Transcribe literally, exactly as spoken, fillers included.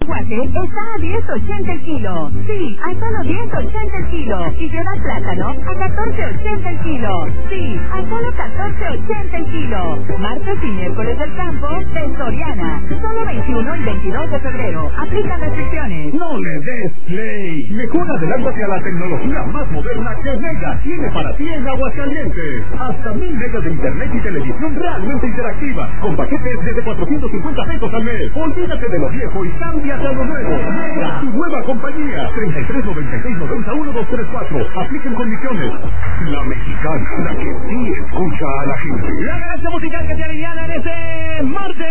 aguacate está a diez ochenta el kilo. Sí, a solo diez ochenta el kilo. Y lleva plátano a catorce ochenta el kilo. Sí, a solo catorce ochenta el kilo. Martes y miércoles del campo de Soriana. Solo veintiuno y veintidós de febrero. Aplican restricciones. No le des play. Mejor adelántate a la tecnología más moderna que Mega tiene para ti en Aguascalientes. Hasta mil megas de internet y televisión realmente interactiva. Con paquetes desde cuatrocientos cincuenta pesos al mes. Olvídate de lo viejo y cámbiate a lo nuevo. Mega, tu nueva compañía. treinta y tres noventa y seis noventa uno dos tres cuatro. Apliquen condiciones. La mexicana, la que sí escucha a la gente. La ganancia musical que te aliviana en ese martes.